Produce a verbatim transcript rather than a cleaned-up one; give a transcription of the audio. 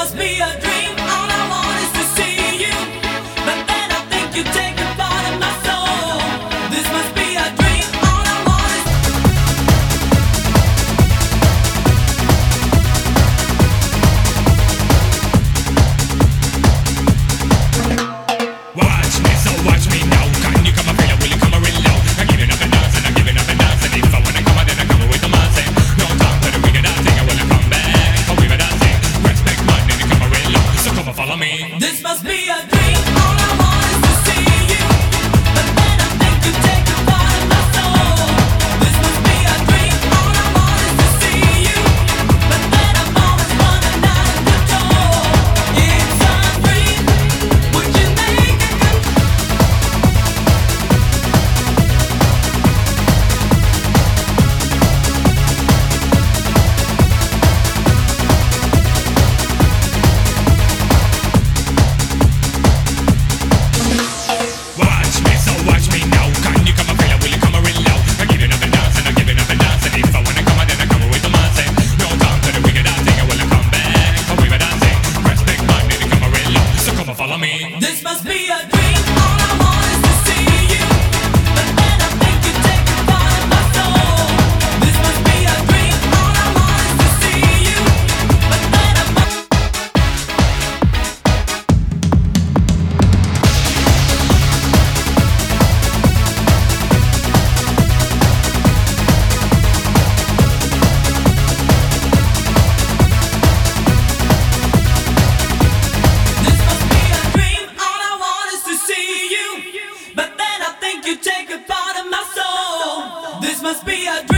must be a dream. All I want is to see you, but then I think you take a part of my soul. This must be a dream. All I want is watch me, so watch me now. Can you come and feel it? Will you come and real low? I'm giving up and dancing, I'm giving up and dancing. If I wanna come, then I come with the dancing. No time for the wicked dancing, I wanna come back. Oh, we were dancing, respect mine, then you come and real low. So come and follow me. this must be a dream. All I want is to see you, but then I think you take a part of my soul. This must be a dream. All I want is to see you, but then I'm always running out of control. It's a dream. Would you make it come? Watch me, so watch me now. Can you come and feel it? Will you come and real low? I'm giving up and dancing, I'm giving up and dancing. If I wanna come, then I come with the dancing. No time for the wicked dancing, I wanna come back. Oh, we were dancing, respect mine, then you come and real low. So come and follow me. This must be a dream. All I want is to see you, but then I think you take a part of my soul. This must be a dream. All I want is to see you, but then I'm This must be a dream. All I want is to see you, but then I think you take a part of my soul. This must be a dream.